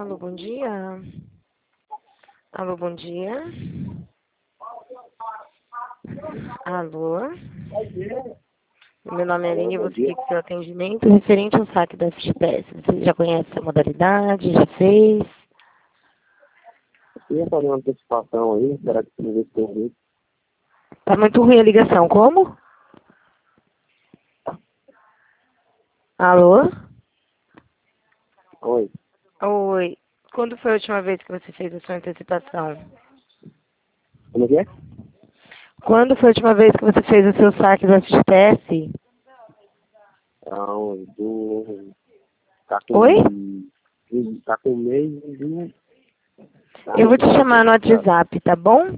Alô, bom dia. Alô, bom dia. Alô. Meu nome é Aline e vou seguir com o seu atendimento referente ao saque da FGTS. Você já conhece essa modalidade? Já fez? Eu ia fazer uma antecipação aí, será que você vê se tem? Tá muito ruim a ligação. Como? Alô? Oi. Oi. Quando foi a última vez que você fez a sua antecipação? Como é que é? Quando foi a última vez que você fez o seu saque da FGTS? Não, tá Oi? tá com mês de... Eu vou te chamar no WhatsApp, tá bom?